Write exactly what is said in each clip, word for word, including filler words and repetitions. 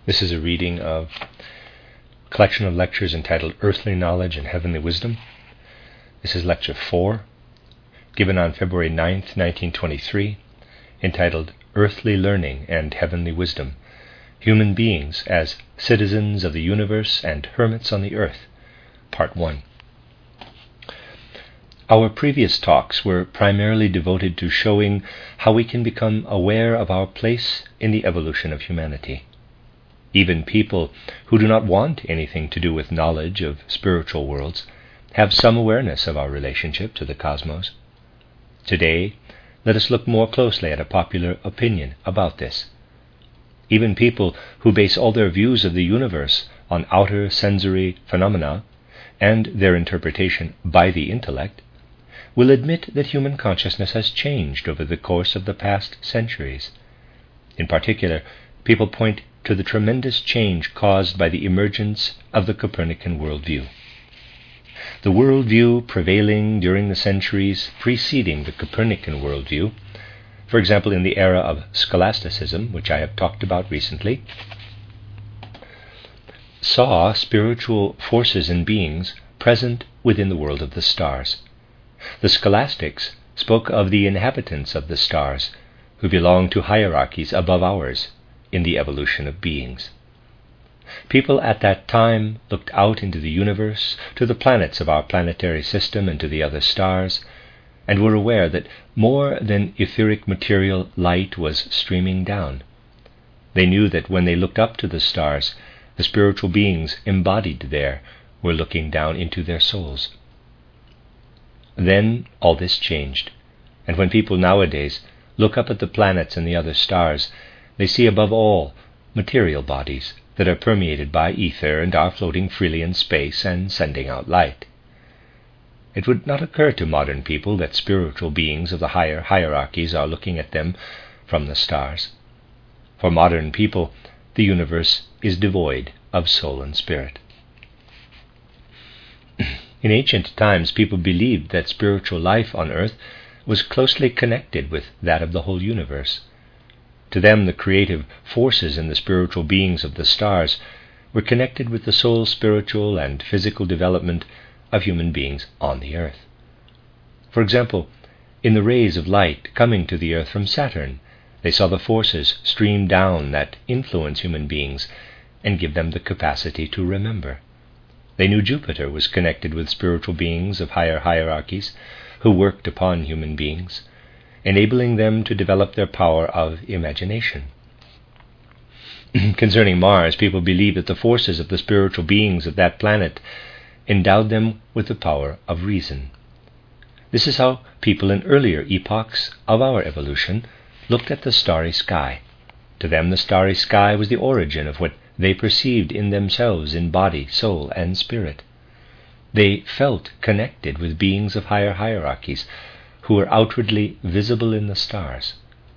This is a reading of a collection of lectures entitled Earthly Knowledge and Heavenly Wisdom. This is lecture four, given on February ninth, nineteen twenty-three, entitled Earthly Learning and Heavenly Wisdom, Human Beings as Citizens of the Universe and Hermits on the Earth, Part one. Our previous talks were primarily devoted to showing how we can become aware of our place in the evolution of humanity. Even people who do not want anything to do with knowledge of spiritual worlds have some awareness of our relationship to the cosmos. Today, let us look more closely at a popular opinion about this. Even people who base all their views of the universe on outer sensory phenomena and their interpretation by the intellect will admit that human consciousness has changed over the course of the past centuries. In particular, people point to the tremendous change caused by the emergence of the Copernican worldview. The worldview prevailing during the centuries preceding the Copernican worldview, for example in the era of scholasticism, which I have talked about recently, saw spiritual forces and beings present within the world of the stars. The scholastics spoke of the inhabitants of the stars, who belong to hierarchies above ours in the evolution of beings. People at that time looked out into the universe, to the planets of our planetary system and to the other stars, and were aware that more than etheric material light was streaming down. They knew that when they looked up to the stars, the spiritual beings embodied there were looking down into their souls. Then all this changed, and when people nowadays look up at the planets and the other stars, they see above all material bodies that are permeated by ether and are floating freely in space and sending out light. It would not occur to modern people that spiritual beings of the higher hierarchies are looking at them from the stars. For modern people, the universe is devoid of soul and spirit. In ancient times, people believed that spiritual life on earth was closely connected with that of the whole universe. To them, the creative forces in the spiritual beings of the stars were connected with the soul, spiritual, and physical development of human beings on the earth. For example, in the rays of light coming to the earth from Saturn, they saw the forces stream down that influence human beings and give them the capacity to remember. They knew Jupiter was connected with spiritual beings of higher hierarchies who worked upon human beings, enabling them to develop their power of imagination. Concerning Mars, people believe that the forces of the spiritual beings of that planet endowed them with the power of reason. This is how people in earlier epochs of our evolution looked at the starry sky. To them, the starry sky was the origin of what they perceived in themselves in body, soul, and spirit. They felt connected with beings of higher hierarchies who were outwardly visible in the stars.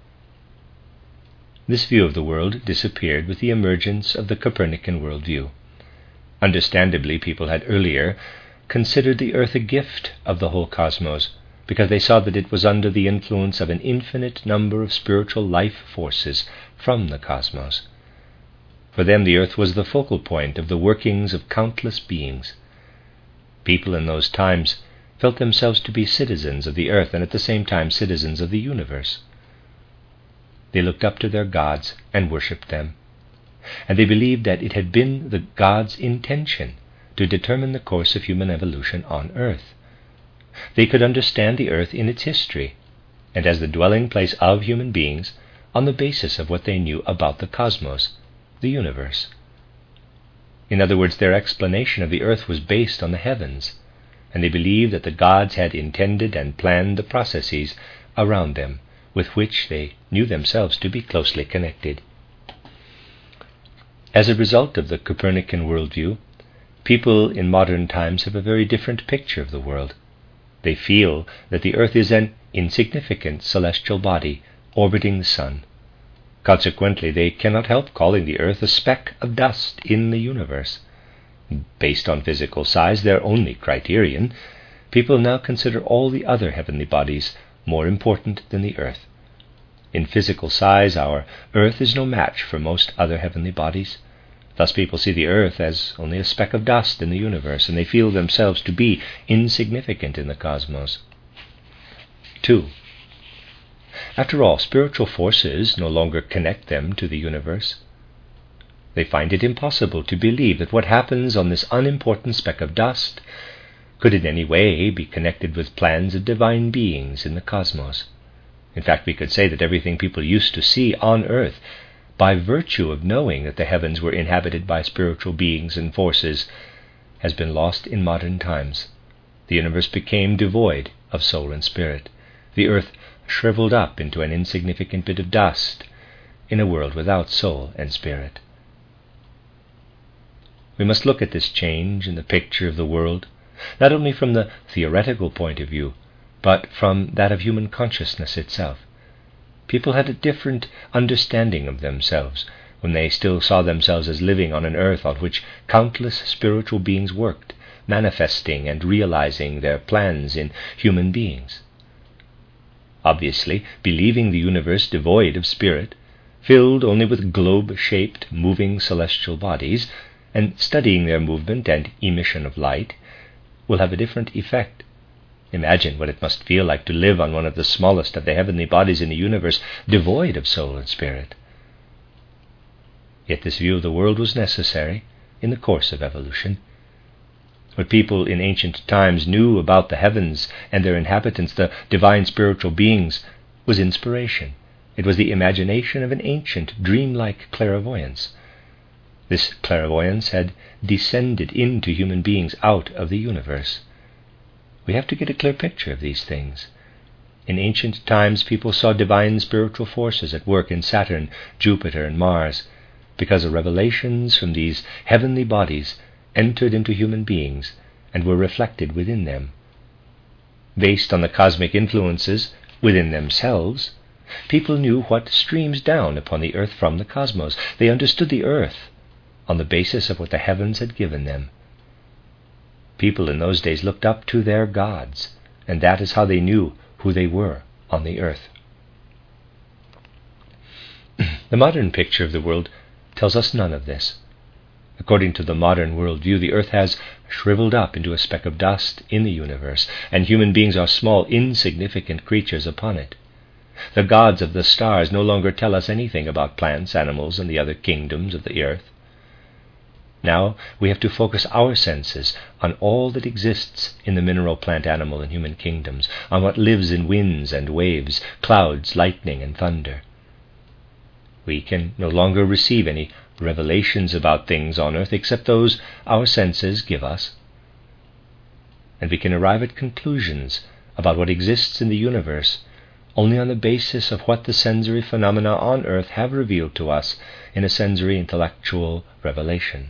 This view of the world disappeared with the emergence of the Copernican worldview. Understandably, people had earlier considered the earth a gift of the whole cosmos, because they saw that it was under the influence of an infinite number of spiritual life forces from the cosmos. For them, the earth was the focal point of the workings of countless beings. People in those times felt themselves to be citizens of the earth and at the same time citizens of the universe. They looked up to their gods and worshipped them, and they believed that it had been the gods' intention to determine the course of human evolution on earth. They could understand the earth in its history, and as the dwelling place of human beings on the basis of what they knew about the cosmos, the universe. In other words, their explanation of the earth was based on the heavens, and they believed that the gods had intended and planned the processes around them, with which they knew themselves to be closely connected. As a result of the Copernican worldview, people in modern times have a very different picture of the world. They feel that the earth is an insignificant celestial body orbiting the sun. Consequently, they cannot help calling the earth a speck of dust in the universe. Based on physical size, their only criterion, people now consider all the other heavenly bodies more important than the earth. In physical size, our earth is no match for most other heavenly bodies, Thus people see the earth as only a speck of dust in the universe, and they feel themselves to be insignificant in the cosmos. Two. After all, spiritual forces no longer connect them to the universe. They find it impossible to believe that what happens on this unimportant speck of dust could in any way be connected with plans of divine beings in the cosmos. In fact, we could say that everything people used to see on earth, by virtue of knowing that the heavens were inhabited by spiritual beings and forces, has been lost in modern times. The universe became devoid of soul and spirit. The earth shriveled up into an insignificant bit of dust in a world without soul and spirit. We must look at this change in the picture of the world, not only from the theoretical point of view, but from that of human consciousness itself. People had a different understanding of themselves when they still saw themselves as living on an earth on which countless spiritual beings worked, manifesting and realizing their plans in human beings. Obviously, believing the universe devoid of spirit, filled only with globe-shaped, moving celestial bodies, and studying their movement and emission of light, will have a different effect. Imagine what it must feel like to live on one of the smallest of the heavenly bodies in the universe, devoid of soul and spirit. Yet this view of the world was necessary in the course of evolution. What people in ancient times knew about the heavens and their inhabitants, the divine spiritual beings, was inspiration. It was the imagination of an ancient, dreamlike clairvoyance. This clairvoyance had descended into human beings out of the universe. We have to get a clear picture of these things. In ancient times, people saw divine spiritual forces at work in Saturn, Jupiter, and Mars, because the revelations from these heavenly bodies entered into human beings and were reflected within them. Based on the cosmic influences within themselves, people knew what streams down upon the earth from the cosmos. They understood the earth on the basis of what the heavens had given them. People in those days looked up to their gods, and that is how they knew who they were on the earth. The modern picture of the world tells us none of this. According to the modern worldview, the earth has shriveled up into a speck of dust in the universe, and human beings are small, insignificant creatures upon it. The gods of the stars no longer tell us anything about plants, animals, and the other kingdoms of the earth. Now we have to focus our senses on all that exists in the mineral, plant, animal, and human kingdoms, on what lives in winds and waves, clouds, lightning, and thunder. We can no longer receive any revelations about things on earth except those our senses give us. And we can arrive at conclusions about what exists in the universe only on the basis of what the sensory phenomena on earth have revealed to us in a sensory intellectual revelation.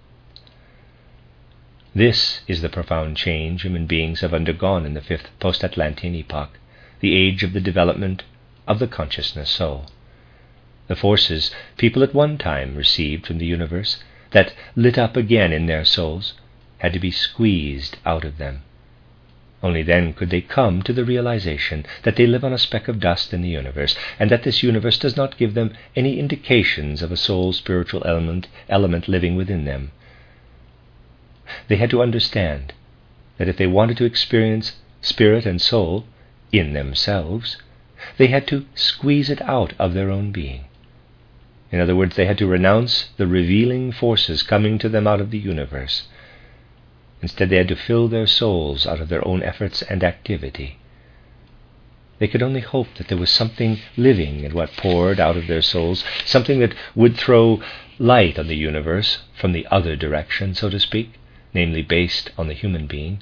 This is the profound change human beings have undergone in the fifth post-Atlantean epoch, the age of the development of the consciousness soul. The forces people at one time received from the universe, that lit up again in their souls, had to be squeezed out of them. Only then could they come to the realization that they live on a speck of dust in the universe, and that this universe does not give them any indications of a soul spiritual element, element living within them. They had to understand that if they wanted to experience spirit and soul in themselves, they had to squeeze it out of their own being. In other words, they had to renounce the revealing forces coming to them out of the universe. Instead, they had to fill their souls out of their own efforts and activity. They could only hope that there was something living in what poured out of their souls, something that would throw light on the universe from the other direction, so to speak, namely based on the human being.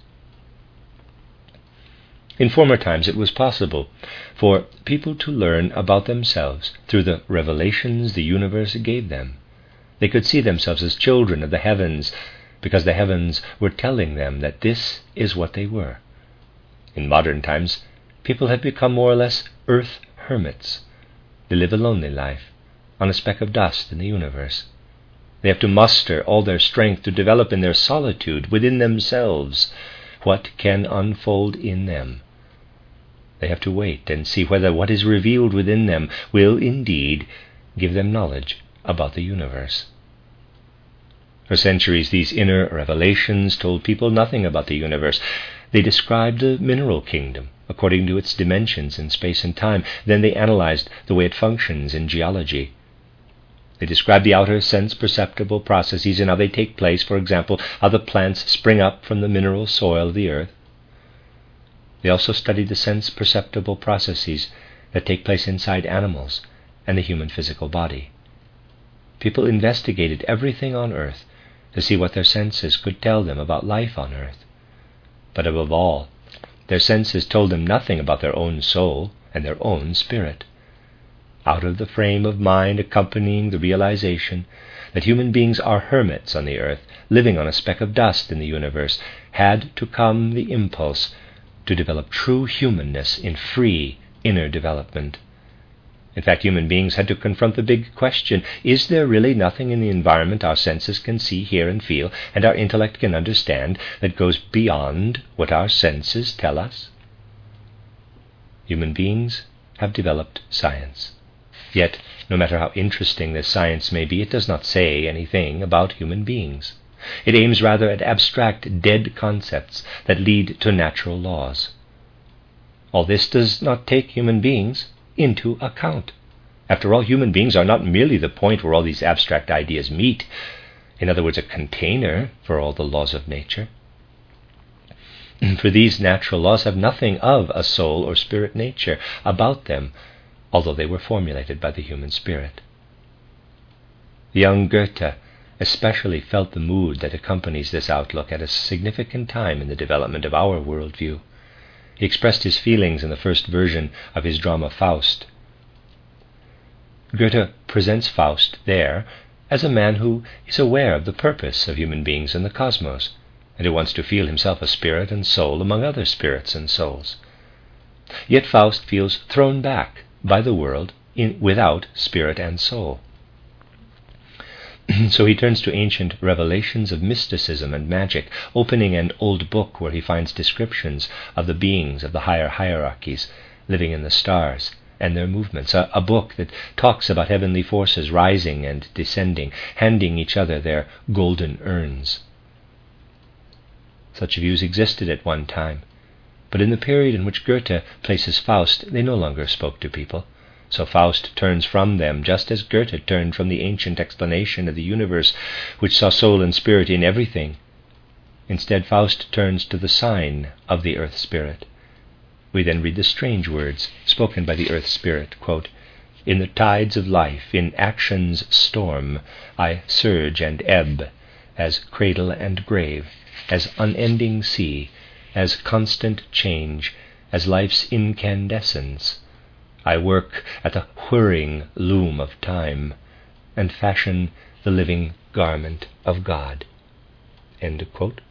In former times it was possible for people to learn about themselves through the revelations the universe gave them. They could see themselves as children of the heavens, because the heavens were telling them that this is what they were. In modern times, people have become more or less earth hermits. They live a lonely life, on a speck of dust in the universe. They have to muster all their strength to develop in their solitude within themselves what can unfold in them. They have to wait and see whether what is revealed within them will indeed give them knowledge about the universe. For centuries, these inner revelations told people nothing about the universe. They described the mineral kingdom according to its dimensions in space and time. Then they analyzed the way it functions in geology. They described the outer sense-perceptible processes and how they take place, for example, how the plants spring up from the mineral soil of the earth. They also studied the sense-perceptible processes that take place inside animals and the human physical body. People investigated everything on earth to see what their senses could tell them about life on earth. But above all, their senses told them nothing about their own soul and their own spirit. Out of the frame of mind accompanying the realization that human beings are hermits on the earth, living on a speck of dust in the universe, had to come the impulse to develop true humanness in free inner development. In fact, human beings had to confront the big question: is there really nothing in the environment our senses can see, hear, and feel, and our intellect can understand, that goes beyond what our senses tell us? Human beings have developed science. Yet, no matter how interesting this science may be, it does not say anything about human beings. It aims rather at abstract, dead concepts that lead to natural laws. All this does not take human beings into account. After all, human beings are not merely the point where all these abstract ideas meet, in other words, a container for all the laws of nature. For these natural laws have nothing of a soul or spirit nature about them, although they were formulated by the human spirit. Young Goethe especially felt the mood that accompanies this outlook at a significant time in the development of our worldview. He expressed his feelings in the first version of his drama Faust. Goethe presents Faust there as a man who is aware of the purpose of human beings in the cosmos, and who wants to feel himself a spirit and soul among other spirits and souls. Yet Faust feels thrown back by the world in, without spirit and soul. So he turns to ancient revelations of mysticism and magic, opening an old book where he finds descriptions of the beings of the higher hierarchies living in the stars and their movements, a, a book that talks about heavenly forces rising and descending, handing each other their golden urns. Such views existed at one time, but in the period in which Goethe places Faust, they no longer spoke to people. So Faust turns from them, just as Goethe turned from the ancient explanation of the universe, which saw soul and spirit in everything. Instead, Faust turns to the sign of the earth spirit. We then read the strange words spoken by the earth spirit, quote, "In the tides of life, in action's storm, I surge and ebb, as cradle and grave, as unending sea, as constant change, as life's incandescence. I work at the whirring loom of time, and fashion the living garment of God." End of quote.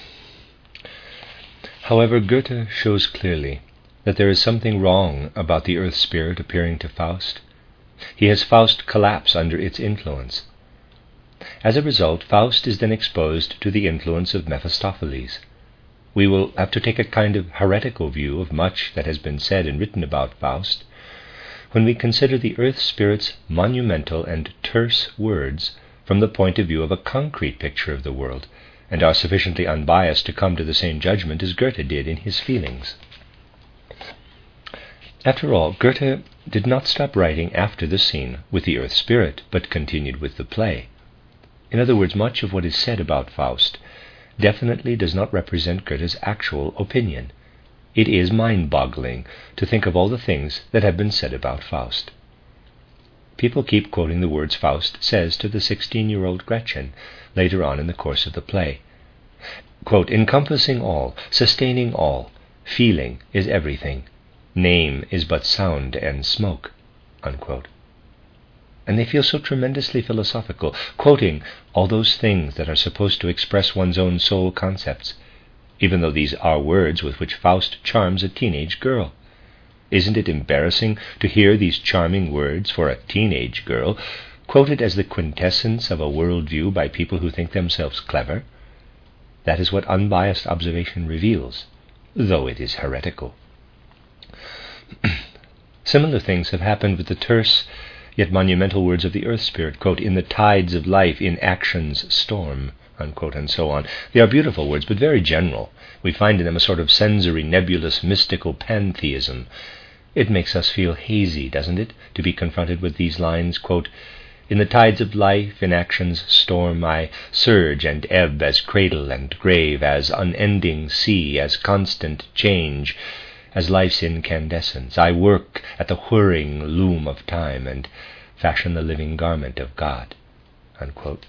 However, Goethe shows clearly that there is something wrong about the earth spirit appearing to Faust. He has Faust collapse under its influence. As a result, Faust is then exposed to the influence of Mephistopheles. We will have to take a kind of heretical view of much that has been said and written about Faust when we consider the earth spirit's monumental and terse words from the point of view of a concrete picture of the world, and are sufficiently unbiased to come to the same judgment as Goethe did in his feelings. After all, Goethe did not stop writing after the scene with the earth spirit, but continued with the play. In other words, much of what is said about Faust definitely does not represent Goethe's actual opinion. It is mind-boggling to think of all the things that have been said about Faust. People keep quoting the words Faust says to the sixteen-year-old Gretchen later on in the course of the play. Quote, "Encompassing all, sustaining all, feeling is everything. Name is but sound and smoke." Unquote. And they feel so tremendously philosophical, quoting all those things that are supposed to express one's own soul concepts, even though these are words with which Faust charms a teenage girl. Isn't it embarrassing to hear these charming words for a teenage girl quoted as the quintessence of a worldview by people who think themselves clever? That is what unbiased observation reveals, though it is heretical. Similar things have happened with the terse yet monumental words of the earth spirit, quote, in the tides of life, in action's storm, unquote, and so on. They are beautiful words, but very general. We find in them a sort of sensory, nebulous, mystical pantheism. It makes us feel hazy, doesn't it, to be confronted with these lines, quote, in the tides of life, in action's storm, I surge and ebb as cradle and grave, as unending sea, as constant change, as life's incandescence. I work at the whirring loom of time and fashion the living garment of God, unquote.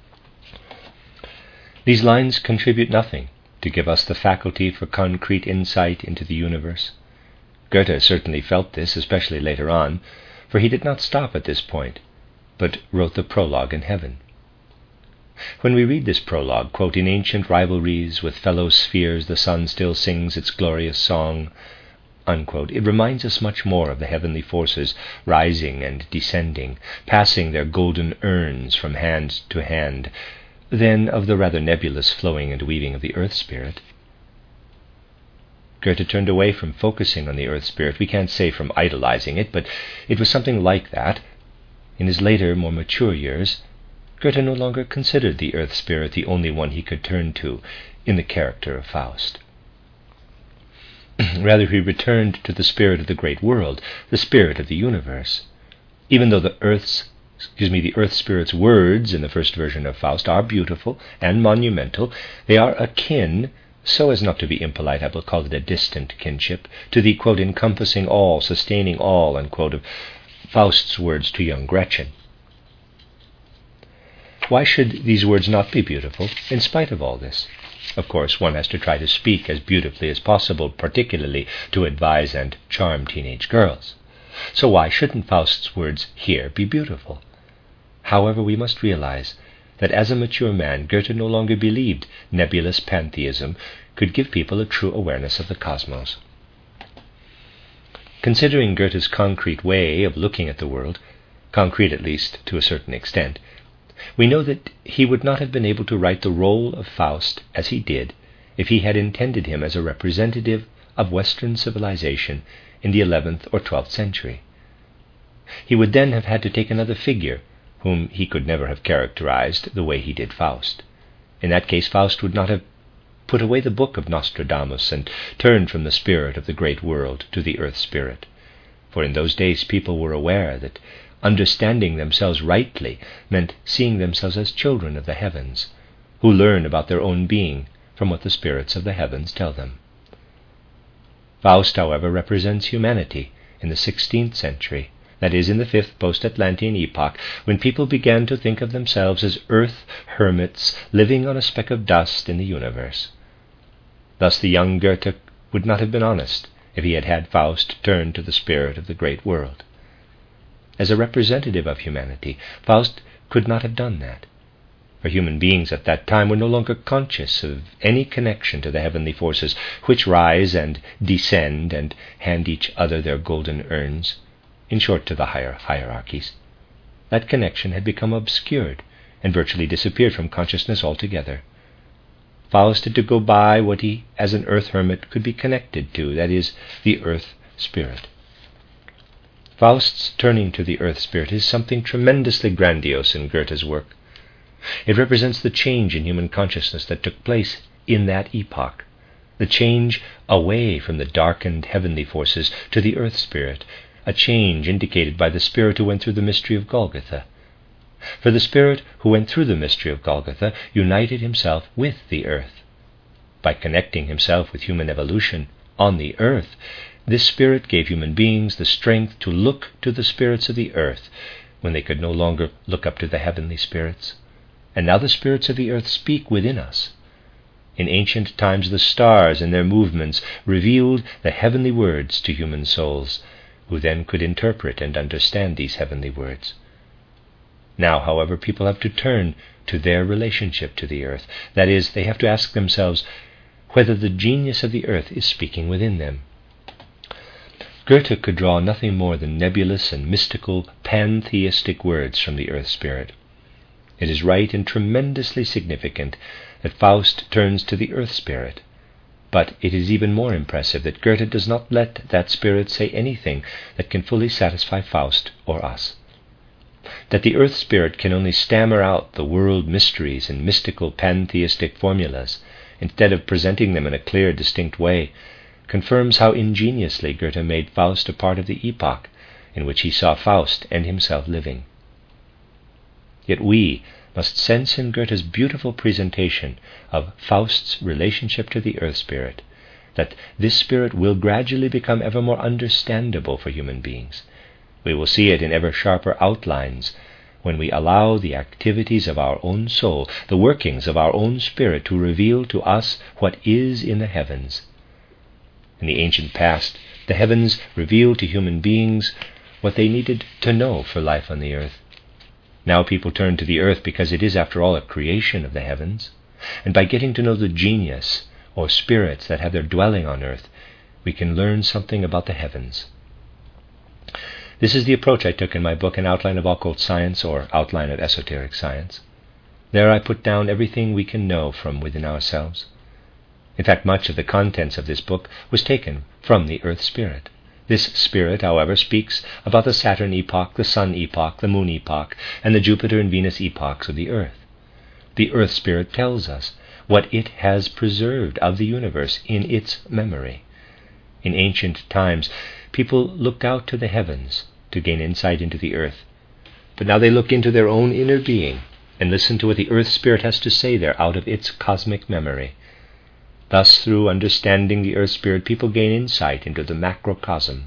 These lines contribute nothing to give us the faculty for concrete insight into the universe. Goethe certainly felt this, especially later on, for he did not stop at this point, but wrote the prologue in heaven. When we read this prologue, quote, in ancient rivalries with fellow spheres the sun still sings its glorious song, unquote, it reminds us much more of the heavenly forces rising and descending, passing their golden urns from hand to hand, than of the rather nebulous flowing and weaving of the earth spirit. Goethe turned away from focusing on the earth spirit. We can't say from idolizing it, but it was something like that. In his later, more mature years, Goethe no longer considered the earth spirit the only one he could turn to in the character of Faust. Rather, he returned to the spirit of the great world, the spirit of the universe. Even though the earth's, excuse me, the earth spirit's words in the first version of Faust are beautiful and monumental, they are akin, so as not to be impolite, I will call it a distant kinship, to the, quote, encompassing all, sustaining all, unquote, of Faust's words to young Gretchen. Why should these words not be beautiful, in spite of all this? Of course, one has to try to speak as beautifully as possible, particularly to advise and charm teenage girls. So why shouldn't Faust's words here be beautiful? However, we must realize that as a mature man, Goethe no longer believed nebulous pantheism could give people a true awareness of the cosmos. Considering Goethe's concrete way of looking at the world, concrete at least to a certain extent, we know that he would not have been able to write the role of Faust as he did if he had intended him as a representative of Western civilization in the eleventh or twelfth century. He would then have had to take another figure, whom he could never have characterized the way he did Faust. In that case, Faust would not have put away the book of Nostradamus and turned from the spirit of the great world to the earth spirit. For in those days people were aware that understanding themselves rightly meant seeing themselves as children of the heavens, who learn about their own being from what the spirits of the heavens tell them. Faust, however, represents humanity in the sixteenth century, that is, in the fifth post-Atlantean epoch, when people began to think of themselves as earth hermits living on a speck of dust in the universe. Thus the young Goethe would not have been honest if he had had Faust turn to the spirit of the great world. As a representative of humanity, Faust could not have done that, for human beings at that time were no longer conscious of any connection to the heavenly forces which rise and descend and hand each other their golden urns, in short, to the higher hierarchies. That connection had become obscured and virtually disappeared from consciousness altogether. Faust had to go by what he, as an earth hermit, could be connected to, that is, the earth spirit. Faust's turning to the earth spirit is something tremendously grandiose in Goethe's work. It represents the change in human consciousness that took place in that epoch, the change away from the darkened heavenly forces to the earth spirit, a change indicated by the spirit who went through the mystery of Golgotha. For the spirit who went through the mystery of Golgotha united himself with the earth. By connecting himself with human evolution on the earth, this spirit gave human beings the strength to look to the spirits of the earth when they could no longer look up to the heavenly spirits. And now the spirits of the earth speak within us. In ancient times the stars and their movements revealed the heavenly words to human souls, who then could interpret and understand these heavenly words. Now, however, people have to turn to their relationship to the earth. That is, they have to ask themselves whether the genius of the earth is speaking within them. Goethe could draw nothing more than nebulous and mystical pantheistic words from the earth spirit. It is right and tremendously significant that Faust turns to the earth spirit, but it is even more impressive that Goethe does not let that spirit say anything that can fully satisfy Faust or us. that the earth spirit can only stammer out the world mysteries in mystical pantheistic formulas, instead of presenting them in a clear, distinct way, confirms how ingeniously Goethe made Faust a part of the epoch in which he saw Faust and himself living. Yet we must sense in Goethe's beautiful presentation of Faust's relationship to the earth spirit that this spirit will gradually become ever more understandable for human beings. We will see it in ever sharper outlines when we allow the activities of our own soul, the workings of our own spirit, to reveal to us what is in the heavens. In the ancient past, the heavens revealed to human beings what they needed to know for life on the earth. Now people turn to the earth because it is, after all, a creation of the heavens, and by getting to know the genius or spirits that have their dwelling on earth, we can learn something about the heavens. This is the approach I took in my book, An Outline of Occult Science, or Outline of Esoteric Science. There I put down everything we can know from within ourselves. In fact, much of the contents of this book was taken from the earth spirit. This spirit, however, speaks about the Saturn epoch, the Sun epoch, the Moon epoch, and the Jupiter and Venus epochs of the earth. The earth spirit tells us what it has preserved of the universe in its memory. In ancient times, people looked out to the heavens to gain insight into the earth, but now they look into their own inner being and listen to what the earth spirit has to say there out of its cosmic memory. Thus, through understanding the earth spirit, people gain insight into the macrocosm.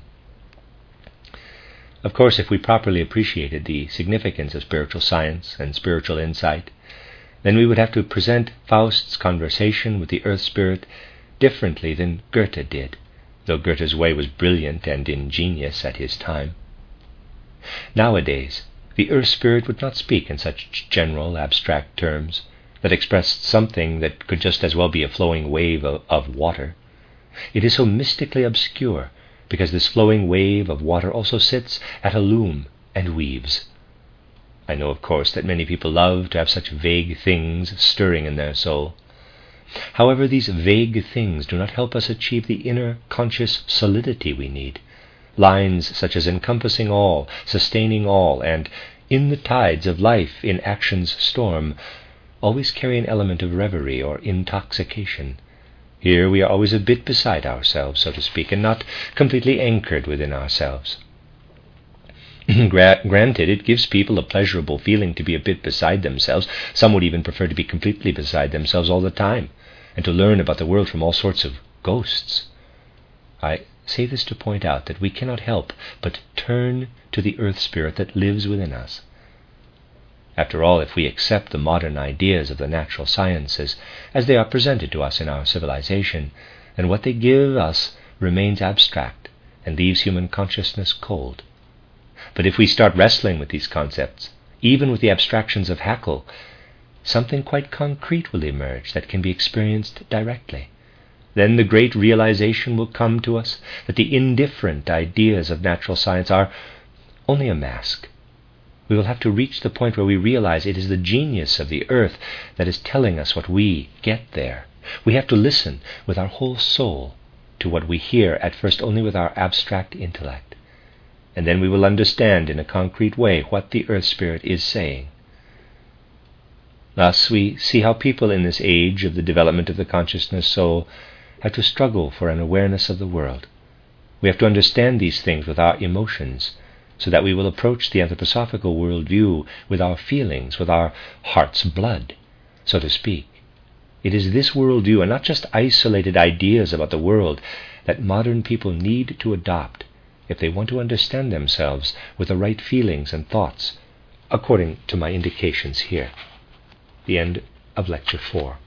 Of course, if we properly appreciated the significance of spiritual science and spiritual insight, then we would have to present Faust's conversation with the earth spirit differently than Goethe did, though Goethe's way was brilliant and ingenious at his time. Nowadays, the earth spirit would not speak in such general, abstract terms that expressed something that could just as well be a flowing wave of, of water. It is so mystically obscure because this flowing wave of water also sits at a loom and weaves. I know, of course, that many people love to have such vague things stirring in their soul. However, these vague things do not help us achieve the inner conscious solidity we need. Lines such as encompassing all, sustaining all, and in the tides of life, in action's storm, always carry an element of reverie or intoxication. Here we are always a bit beside ourselves, so to speak, and not completely anchored within ourselves. Gra- granted, it gives people a pleasurable feeling to be a bit beside themselves. Some would even prefer to be completely beside themselves all the time, and to learn about the world from all sorts of ghosts. I say this to point out that we cannot help but turn to the earth spirit that lives within us. After all, if we accept the modern ideas of the natural sciences as they are presented to us in our civilization, then what they give us remains abstract and leaves human consciousness cold. But if we start wrestling with these concepts, even with the abstractions of Haeckel, something quite concrete will emerge that can be experienced directly. Then the great realization will come to us that the indifferent ideas of natural science are only a mask. We will have to reach the point where we realize it is the genius of the earth that is telling us what we get there. We have to listen with our whole soul to what we hear at first only with our abstract intellect. And then we will understand in a concrete way what the earth spirit is saying. Thus we see how people in this age of the development of the consciousness soul have to struggle for an awareness of the world. We have to understand these things with our emotions, so that we will approach the anthroposophical worldview with our feelings, with our heart's blood, so to speak. It is this worldview, and not just isolated ideas about the world, that modern people need to adopt if they want to understand themselves with the right feelings and thoughts, according to my indications here. The end of Lecture four.